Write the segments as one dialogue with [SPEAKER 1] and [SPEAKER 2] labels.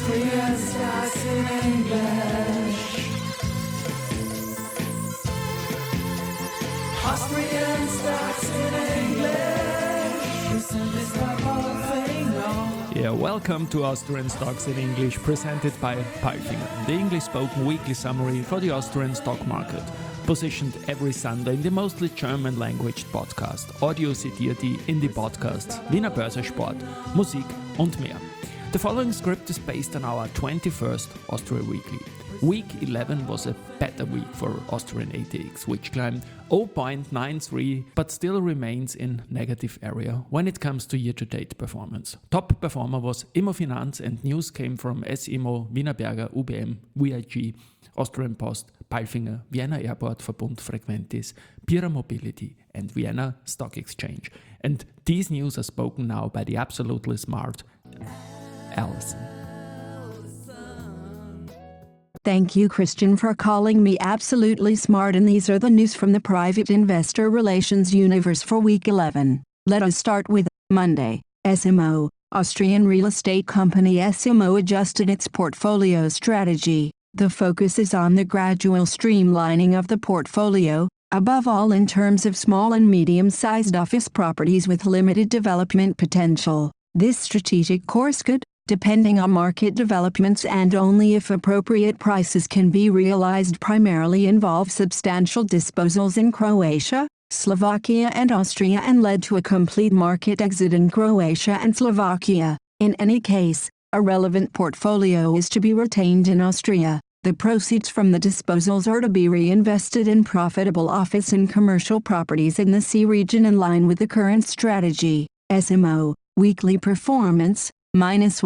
[SPEAKER 1] Austrian stocks in English. Austrian stocks in English. Listen, this the whole thing on.
[SPEAKER 2] Yeah, welcome to Austrian Stocks in English, presented by Palfinger, the English-spoken weekly summary for the Austrian stock market. Positioned every Sunday in the mostly German-language podcast. Audio zitiert in die Podcasts Wiener Börsensport, Musik und mehr. The following script is based on our 21st Austria Weekly. Week 11 was a better week for Austrian ATX, which climbed 0.93 but still remains in negative area when it comes to year-to-date performance. Top performer was Immofinanz, and news came from S-Immo, Wienerberger, UBM, VIG, Austrian Post, Palfinger, Vienna Airport, Verbund Frequentis, Pira Mobility and Vienna Stock Exchange. And these news are spoken now by the absolutely smart Alison.
[SPEAKER 3] Thank you, Christian, for calling me absolutely smart, and these are the news from the private investor relations universe for week 11. Let us start with Monday. S-Immo, Austrian real estate company S-Immo adjusted its portfolio strategy. The focus is on the gradual streamlining of the portfolio, above all in terms of small and medium-sized office properties with limited development potential. This strategic course could, depending on market developments and only if appropriate prices can be realized, primarily involve substantial disposals in Croatia, Slovakia and Austria, and led to a complete market exit in Croatia and Slovakia. In any case, a relevant portfolio is to be retained in Austria. The proceeds from the disposals are to be reinvested in profitable office and commercial properties in the C region in line with the current strategy. S-Immo, weekly performance, minus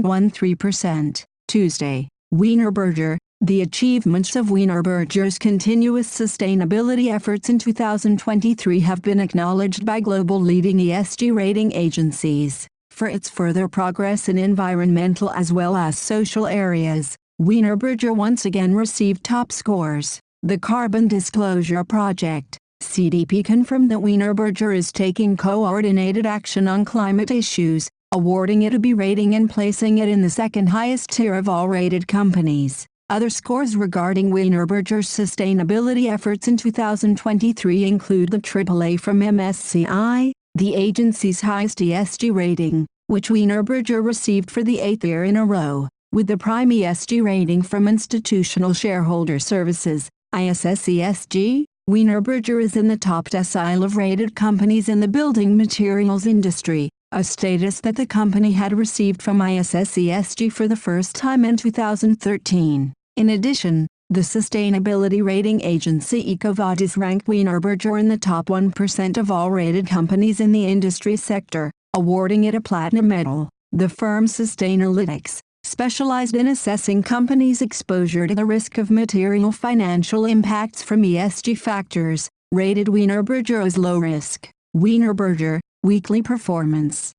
[SPEAKER 3] 1.13%. Tuesday. Wienerberger. The achievements of Wienerberger's continuous sustainability efforts in 2023 have been acknowledged by global leading ESG rating agencies. For its further progress in environmental as well as social areas, Wienerberger once again received top scores. The Carbon Disclosure Project, CDP, confirmed that Wienerberger is taking coordinated action on climate issues, awarding it a B rating and placing it in the second highest tier of all rated companies. Other scores regarding Wienerberger's sustainability efforts in 2023 include the AAA from MSCI, the agency's highest ESG rating, which Wienerberger received for the 8th year in a row, with the prime ESG rating from Institutional Shareholder Services, ISS ESG. Wienerberger is in the top decile of rated companies in the building materials industry, a status that the company had received from ISS ESG for the first time in 2013. In addition, the sustainability rating agency EcoVadis ranked Wienerberger in the top 1% of all rated companies in the industry sector, awarding it a platinum medal. The firm Sustainalytics, specialized in assessing companies' exposure to the risk of material financial impacts from ESG factors, rated Wienerberger as low risk. Wienerberger, weekly performance,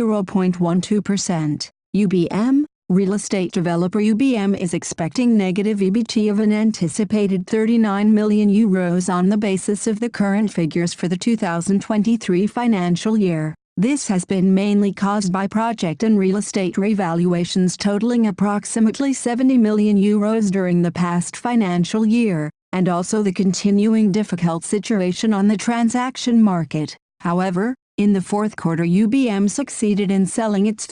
[SPEAKER 3] 0.12%. UBM, real estate developer UBM is expecting negative EBT of an anticipated 39 million euros on the basis of the current figures for the 2023 financial year. This has been mainly caused by project and real estate revaluations totaling approximately 70 million euros during the past financial year, and also the continuing difficult situation on the transaction market. However, in the fourth quarter, UBM succeeded in selling its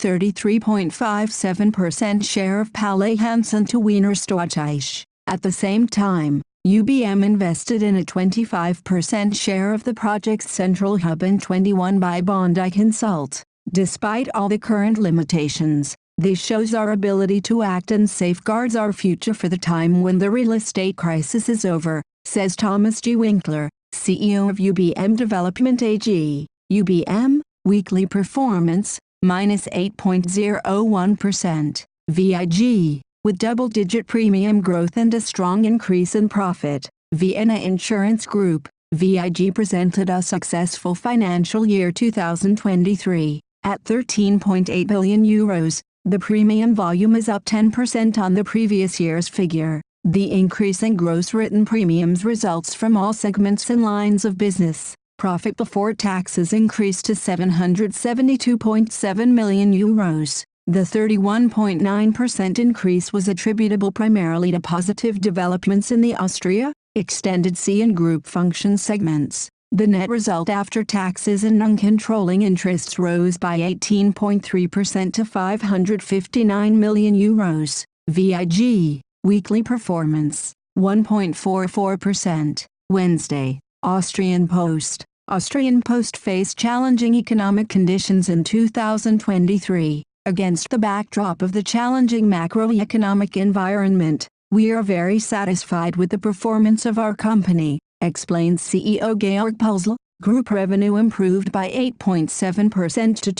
[SPEAKER 3] 33.57% share of Palais Hansen to Wiener Stockreich. At the same time, UBM invested in a 25% share of the project's central hub in 21 by Bondi Consult. Despite all the current limitations, this shows our ability to act and safeguards our future for the time when the real estate crisis is over, says Thomas G. Winkler, CEO of UBM Development AG. UBM, weekly performance, minus 8.01%. VIG, with double-digit premium growth and a strong increase in profit. Vienna Insurance Group, VIG, presented a successful financial year 2023. At 13.8 billion euros, the premium volume is up 10% on the previous year's figure. The increase in gross written premiums results from all segments and lines of business. Profit before taxes increased to 772.7 million euros. The 31.9% increase was attributable primarily to positive developments in the Austria, Extended C and Group Function segments. The net result after taxes and non-controlling interests rose by 18.3% to €559 million. VIG, weekly performance, 1.44%. Wednesday, Austrian Post. Austrian Post faced challenging economic conditions in 2023. Against the backdrop of the challenging macroeconomic environment, we are very satisfied with the performance of our company, explains CEO Georg Pölzl. Group revenue improved by 8.7% to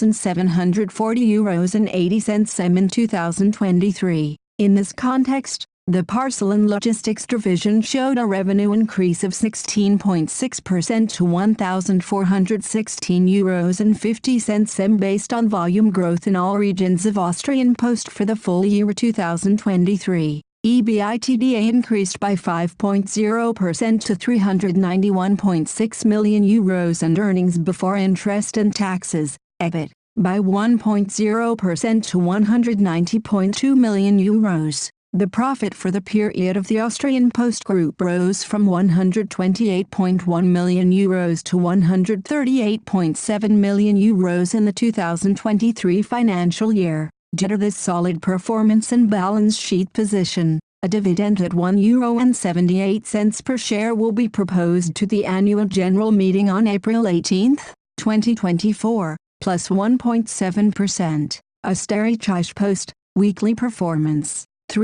[SPEAKER 3] €2,740.80 in 2023. In this context, the Parcel and Logistics division showed a revenue increase of 16.6% to €1,416.50 based on volume growth in all regions of Austrian Post for the full year 2023. EBITDA increased by 5.0% to €391.6 million and earnings before interest and taxes, EBIT, by 1.0% to €190.2 million. The profit for the period of the Austrian Post Group rose from €128.1 million to €138.7 million in the 2023 financial year. Due to this solid performance and balance sheet position, a dividend at €1.78 per share will be proposed to the annual general meeting on April 18, 2024, plus 1.7%. Österreichische Post, weekly performance,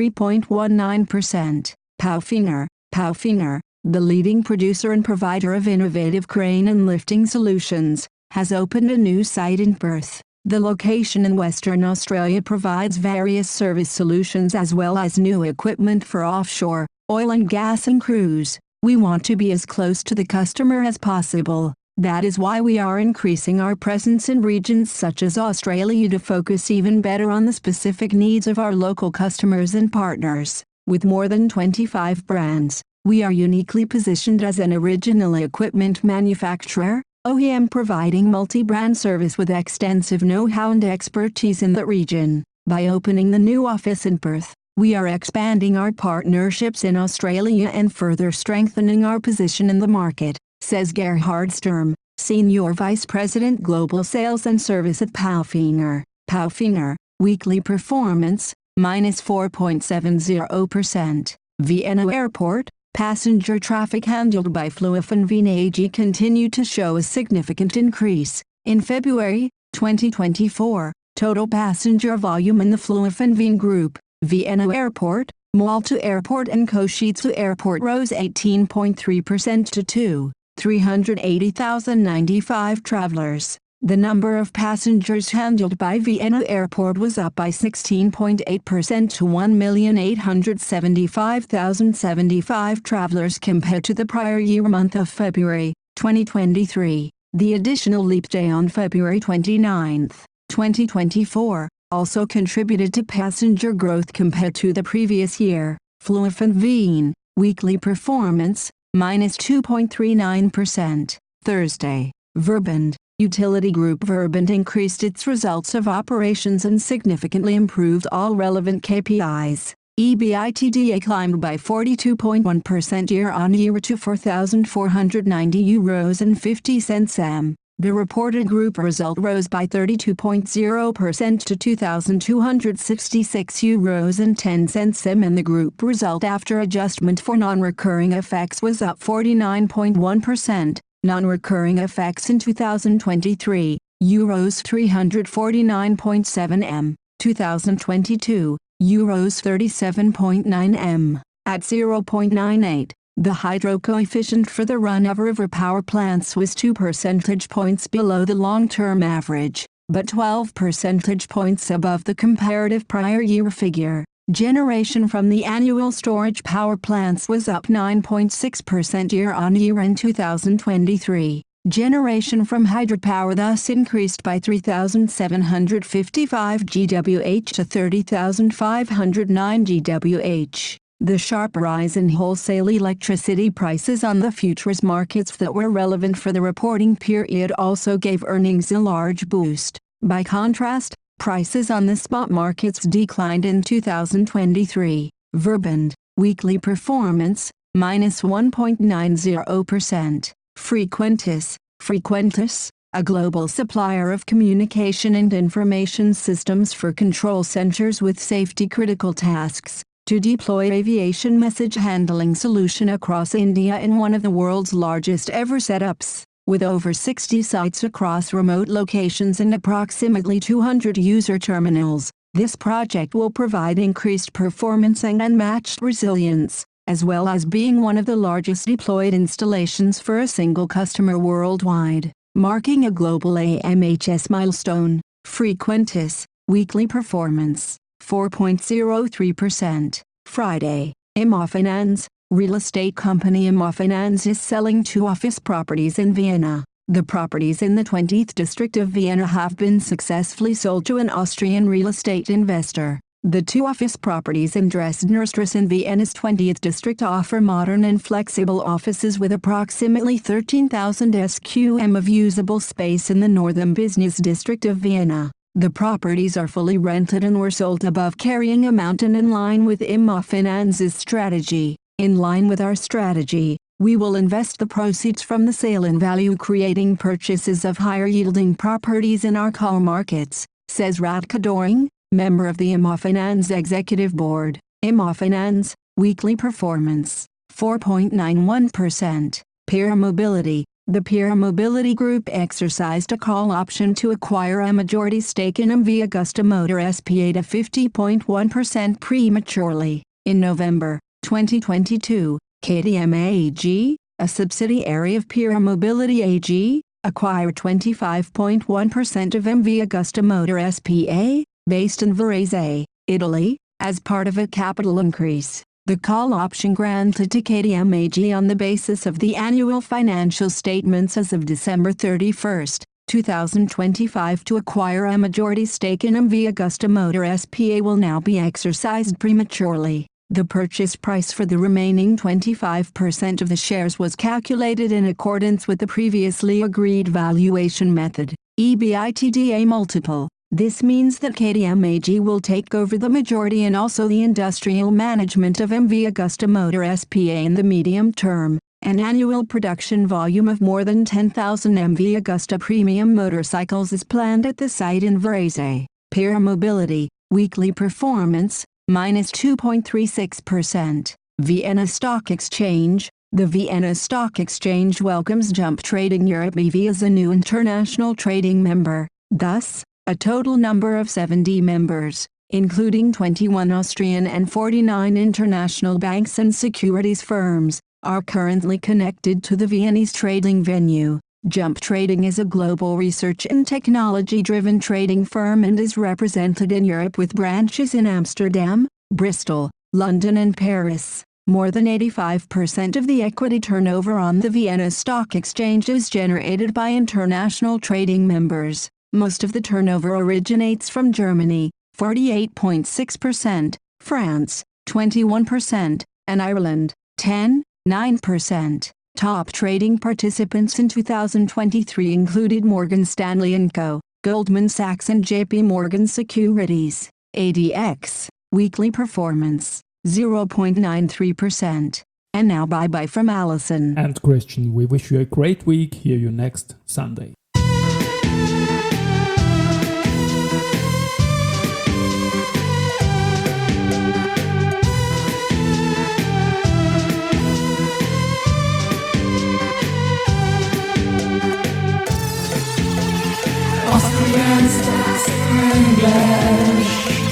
[SPEAKER 3] 3.19%. Palfinger, the leading producer and provider of innovative crane and lifting solutions, has opened a new site in Perth. The location in Western Australia provides various service solutions as well as new equipment for offshore, oil and gas and cruise. We want to be as close to the customer as possible. That is why we are increasing our presence in regions such as Australia to focus even better on the specific needs of our local customers and partners. With more than 25 brands, we are uniquely positioned as an original equipment manufacturer, OEM providing multi-brand service with extensive know-how and expertise in the region. By opening the new office in Perth, we are expanding our partnerships in Australia and further strengthening our position in the market, says Gerhard Sturm, Senior Vice President Global Sales and Service at Palfinger. Palfinger, weekly performance, minus 4.70%. Vienna Airport, passenger traffic handled by Flughafen Wien AG continued to show a significant increase. In February 2024, total passenger volume in the Flughafen Wien Group, Vienna Airport, Malta Airport and Košice Airport rose 18.3% to 380,095 travelers. The number of passengers handled by Vienna Airport was up by 16.8% to 1,875,075 travelers compared to the prior year month of February 2023. The additional leap day on February 29, 2024, also contributed to passenger growth compared to the previous year. Flughafen Wien, weekly performance, minus 2.39%. Thursday, Verbund, utility group Verbund increased its results of operations and significantly improved all relevant KPIs. EBITDA climbed by 42.1% year-on-year to €4,490.50. The reported group result rose by 32.0% to €2,266.10 and the group result after adjustment for non-recurring effects was up 49.1%. Non-recurring effects in 2023, euros 349.7 m, 2022, euros 37.9 m, at 0.98. The hydro coefficient for the run-of-river power plants was 2 percentage points below the long-term average, but 12 percentage points above the comparative prior year figure. Generation from the annual storage power plants was up 9.6% year-on-year in 2023. Generation from hydropower thus increased by 3,755 GWh to 30,509 GWh. The sharp rise in wholesale electricity prices on the futures markets that were relevant for the reporting period also gave earnings a large boost. By contrast, Prices on the spot markets declined in 2023. Verbund, weekly performance, minus 1.90%. Frequentis, a global supplier of communication and information systems for control centers with safety-critical tasks, to deploy aviation message handling solution across India in one of the world's largest ever setups, with over 60 sites across remote locations and approximately 200 user terminals. This project will provide increased performance and unmatched resilience, as well as being one of the largest deployed installations for a single customer worldwide, marking a global AMHS milestone. Frequentis, weekly performance, 4.03%. Friday, Immofinanz, real estate company Immofinanz is selling 2 office properties in Vienna. The properties in the 20th district of Vienna have been successfully sold to an Austrian real estate investor. The 2 office properties in Dresdner Strasse in Vienna's 20th district offer modern and flexible offices with approximately 13,000 sqm of usable space in the northern business district of Vienna. The properties are fully rented and were sold above carrying amount and in line with Immofinanz's strategy. In line with our strategy, we will invest the proceeds from the sale in value-creating purchases of higher-yielding properties in our core markets, says Radka Doring, member of the Immofinanz Executive Board. Immofinanz, weekly performance, 4.91%. Peer Mobility. The Peer Mobility Group exercised a call option to acquire a majority stake in MV Agusta Motor SPA to 50.1% prematurely. In November 2022, KTM AG, a subsidiary of Peer Mobility AG, acquired 25.1% of MV Agusta Motor SPA, based in Varese, Italy, as part of a capital increase. The call option granted to KTM AG on the basis of the annual financial statements as of December 31, 2025 to acquire a majority stake in MV Agusta Motor SPA will now be exercised prematurely. The purchase price for the remaining 25% of the shares was calculated in accordance with the previously agreed valuation method, EBITDA multiple. This means that KTM AG will take over the majority and also the industrial management of MV Agusta Motor SPA in the medium term. An annual production volume of more than 10,000 MV Agusta premium motorcycles is planned at the site in Varese. Peer Mobility, weekly performance, minus 2.36%. Vienna Stock Exchange. The Vienna Stock Exchange welcomes Jump Trading Europe EV as a new international trading member. Thus, a total number of 70 members, including 21 Austrian and 49 international banks and securities firms, are currently connected to the Viennese trading venue. Jump Trading is a global research and technology-driven trading firm and is represented in Europe with branches in Amsterdam, Bristol, London and Paris. More than 85% of the equity turnover on the Vienna Stock Exchange is generated by international trading members. Most of the turnover originates from Germany, 48.6%, France, 21%, and Ireland, 10.9%. Top trading participants in 2023 included Morgan Stanley & Co., Goldman Sachs and JP Morgan Securities. ADX, weekly performance, 0.93%. And now bye-bye from Alison
[SPEAKER 2] and Christian. We wish you a great week. Hear you next Sunday.
[SPEAKER 1] Austrian stocks in English.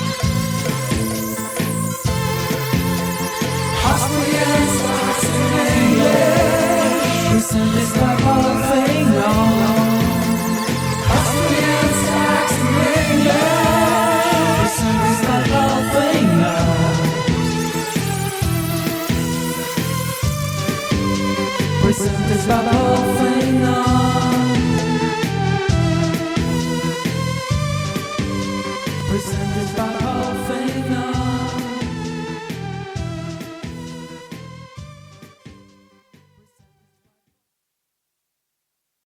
[SPEAKER 1] Austrian stocks in English. Presented by Paulfinger. Austrian stocks in English. Presented by Paulfinger. Presented by Paulfinger.